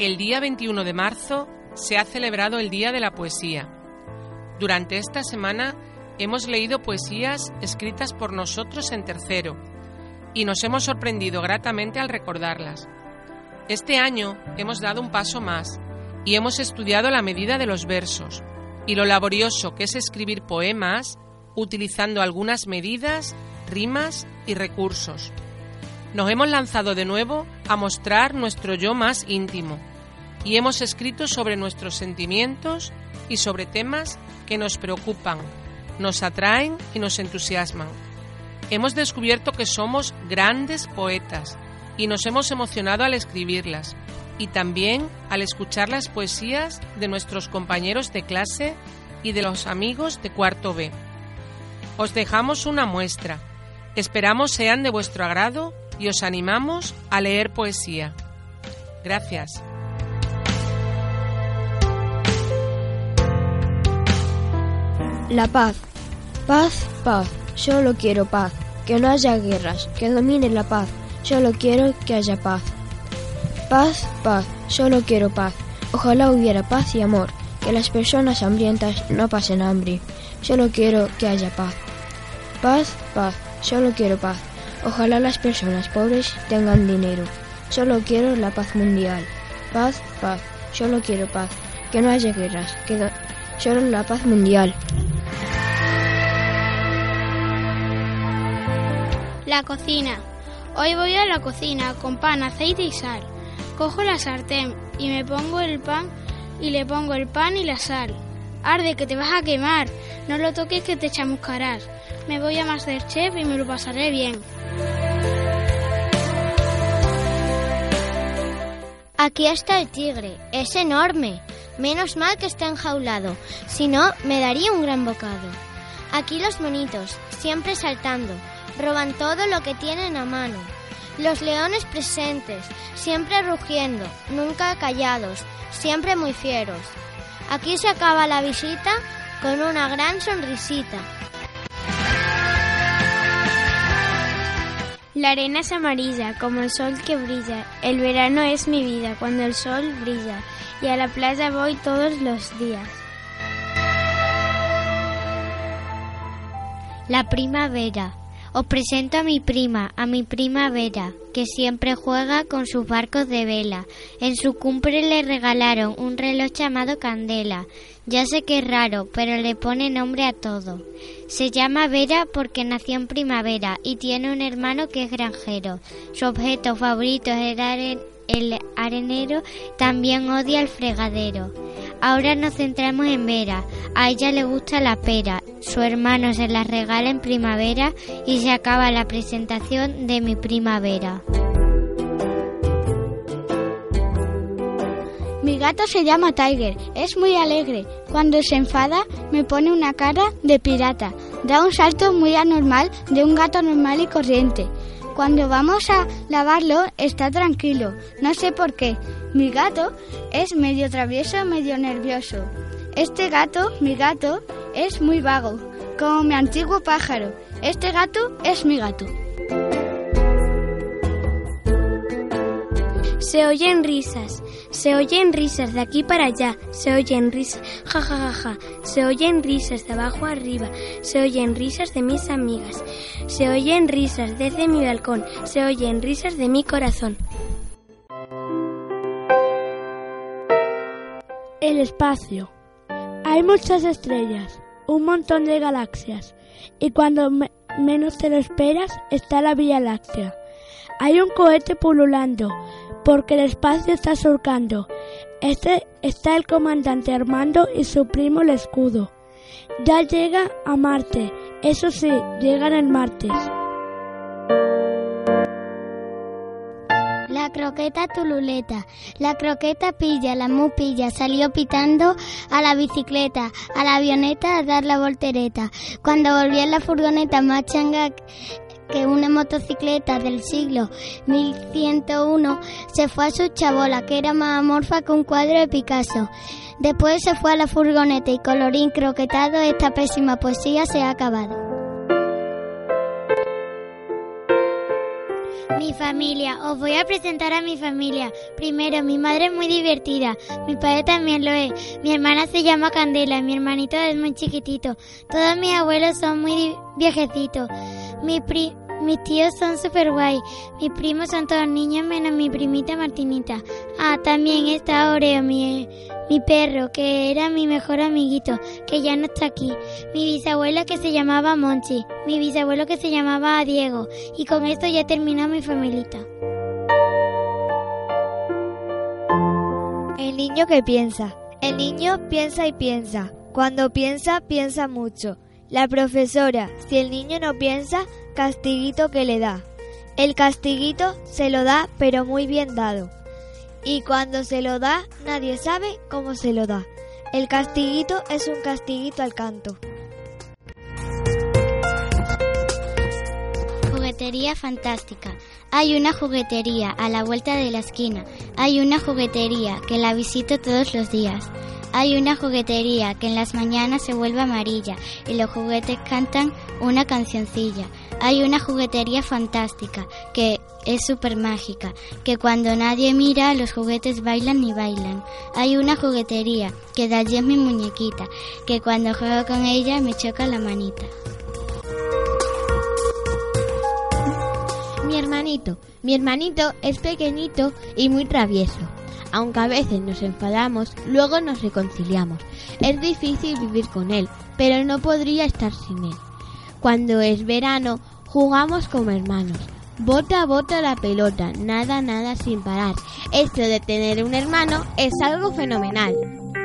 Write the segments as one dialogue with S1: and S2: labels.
S1: que el día 21 de marzo se ha celebrado el Día de la Poesía. Durante esta semana hemos leído poesías escritas por nosotros en tercero y nos hemos sorprendido gratamente al recordarlas. Este año hemos dado un paso más y hemos estudiado la medida de los versos y lo laborioso que es escribir poemas utilizando algunas medidas, rimas y recursos. Nos hemos lanzado de nuevo a mostrar nuestro yo más íntimo y hemos escrito sobre nuestros sentimientos y sobre temas que nos preocupan, nos atraen y nos entusiasman. Hemos descubierto que somos grandes poetas y nos hemos emocionado al escribirlas y también al escuchar las poesías de nuestros compañeros de clase y de los amigos de cuarto B. Os dejamos una muestra. Esperamos sean de vuestro agrado y os animamos a leer poesía. Gracias.
S2: La paz. Paz, paz. Solo quiero paz. Que no haya guerras. Que domine la paz. Solo quiero que haya paz. Paz, paz. Solo quiero paz. Ojalá hubiera paz y amor. Que las personas hambrientas no pasen hambre. Solo quiero que haya paz. Paz, paz. Solo quiero paz. Ojalá las personas pobres tengan dinero. Solo quiero la paz mundial. Paz, paz. Solo quiero paz. Que no haya guerras. Solo la paz mundial.
S3: La cocina. Hoy voy a la cocina con pan, aceite y sal. Cojo la sartén y me pongo el pan y le pongo el pan y la sal. Arde, que te vas a quemar. No lo toques, que te chamuscarás. Me voy a MasterChef y me lo pasaré bien.
S4: Aquí está el tigre. Es enorme. Menos mal que está enjaulado. Si no, me daría un gran bocado. Aquí los monitos, siempre saltando. Roban todo lo que tienen a mano. Los leones presentes, siempre rugiendo, nunca callados, siempre muy fieros. Aquí se acaba la visita con una gran sonrisita.
S3: La arena es amarilla, como el sol que brilla. El verano es mi vida, cuando el sol brilla. Y a la playa voy todos los días.
S4: La primavera. Os presento a mi prima Vera, que siempre juega con sus barcos de vela. En su cumple le regalaron un reloj llamado Candela. Ya sé que es raro, pero le pone nombre a todo. Se llama Vera porque nació en primavera y tiene un hermano que es granjero. Su objeto favorito es el arenero, también odia el fregadero. Ahora nos centramos en Vera. A ella le gusta la pera. Su hermano se la regala en primavera y se acaba la presentación de mi primavera.
S3: Mi gato se llama Tiger, es muy alegre. Cuando se enfada me pone una cara de pirata. Da un salto muy anormal de un gato normal y corriente. Cuando vamos a lavarlo está tranquilo, no sé por qué. Mi gato es medio travieso, medio nervioso. Mi gato, es muy vago, como mi antiguo pájaro. Este gato es mi gato. Se oyen risas de aquí para allá, se oyen risas, ja ja ja ja, se oyen risas de abajo arriba, se oyen risas de mis amigas, se oyen risas desde mi balcón, se oyen risas de mi corazón.
S5: El espacio. Hay muchas estrellas, un montón de galaxias, y cuando menos te lo esperas está la Vía Láctea. Hay un cohete pululando, porque el espacio está surcando. Está el comandante Armando y su primo el escudo. Ya llega a Marte, eso sí, llegan el martes.
S4: La croqueta tululeta, la croqueta pilla, la mu pilla, salió pitando a la bicicleta, a la avioneta a dar la voltereta. Cuando volvió en la furgoneta más changa que una motocicleta del siglo 1101, se fue a su chabola, que era más amorfa que un cuadro de Picasso. Después se fue a la furgoneta y colorín croquetado, esta pésima poesía se ha acabado. Mi familia familia. Os voy a presentar a mi familia. Primero, mi madre es muy divertida. Mi padre también lo es. Mi hermana se llama Candela. Mi hermanito es muy chiquitito. Todos mis abuelos son muy viejecitos. Mis tíos son súper guay. Mis primos son todos niños menos mi primita Martinita. También está Oreo, mi perro, que era mi mejor amiguito, que ya no está aquí. Mi bisabuela que se llamaba Monchi. Mi bisabuelo que se llamaba Diego. Y con esto ya terminó mi familita.
S6: El niño que piensa. El niño piensa y piensa. Cuando piensa, piensa mucho. La profesora, si el niño no piensa, castiguito que le da. El castiguito se lo da, pero muy bien dado. Y cuando se lo da, nadie sabe cómo se lo da. El castiguito es un castiguito al canto.
S4: Juguetería fantástica. Hay una juguetería a la vuelta de la esquina. Hay una juguetería que la visito todos los días. Hay una juguetería que en las mañanas se vuelve amarilla y los juguetes cantan una cancioncilla. Hay una juguetería fantástica que es súper mágica, que cuando nadie mira los juguetes bailan y bailan. Hay una juguetería que Dalí es mi muñequita, que cuando juego con ella me choca la manita.
S7: Mi hermanito es pequeñito y muy travieso. Aunque a veces nos enfadamos, luego nos reconciliamos. Es difícil vivir con él, pero no podría estar sin él. Cuando es verano, jugamos como hermanos. Bota a bota la pelota, nada sin parar. Esto de tener un hermano es algo fenomenal.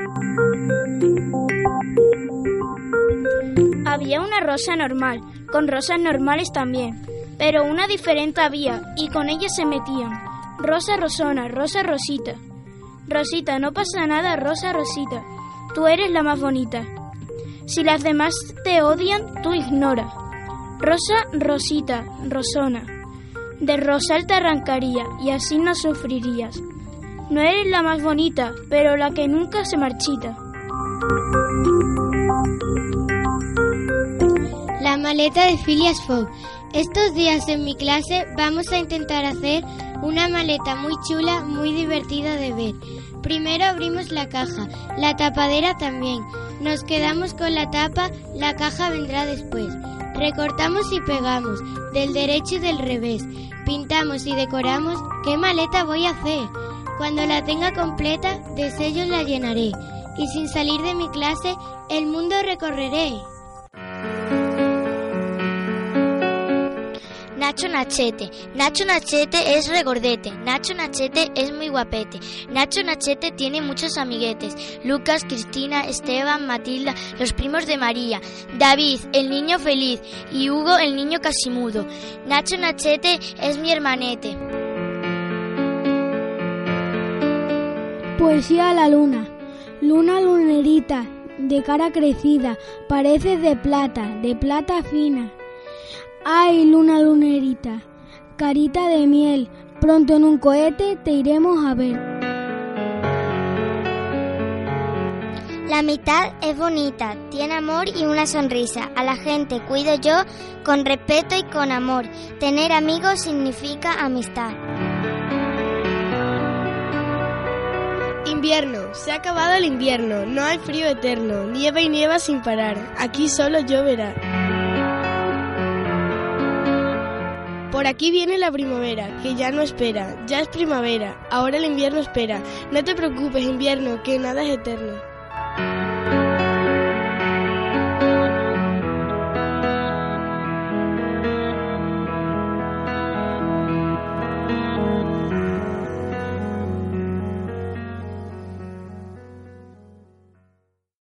S5: Había una rosa normal, con rosas normales también, pero una diferente había, y con ella se metían. Rosa Rosona, Rosa Rosita. Rosita, no pasa nada, Rosa Rosita. Tú eres la más bonita. Si las demás te odian, tú ignora. Rosa Rosita, Rosona. De rosal te arrancaría y así no sufrirías. No eres la más bonita, pero la que nunca se marchita.
S4: La maleta de Phileas Fogg. Estos días en mi clase vamos a intentar hacer una maleta muy chula, muy divertida de ver. Primero abrimos la caja, la tapadera también. Nos quedamos con la tapa, la caja vendrá después. Recortamos y pegamos, del derecho y del revés. Pintamos y decoramos. ¿Qué maleta voy a hacer? Cuando la tenga completa, de sellos la llenaré. Y sin salir de mi clase, el mundo recorreré.
S8: Nacho Nachete. Nacho Nachete es regordete. Nacho Nachete es muy guapete. Nacho Nachete tiene muchos amiguetes. Lucas, Cristina, Esteban, Matilda, los primos de María. David, el niño feliz. Y Hugo, el niño casi mudo. Nacho Nachete es mi hermanete.
S5: Poesía a la luna. Luna lunerita, de cara crecida, pareces de plata fina. Ay, luna lunerita, carita de miel, pronto en un cohete te iremos a ver.
S3: La mitad es bonita, tiene amor y una sonrisa. A la gente cuido yo con respeto y con amor. Tener amigos significa amistad.
S9: Invierno, se ha acabado el invierno, no hay frío eterno, nieva y nieva sin parar, aquí solo lloverá. Por aquí viene la primavera, que ya no espera, ya es primavera, ahora el invierno espera. No te preocupes, invierno, que nada es eterno.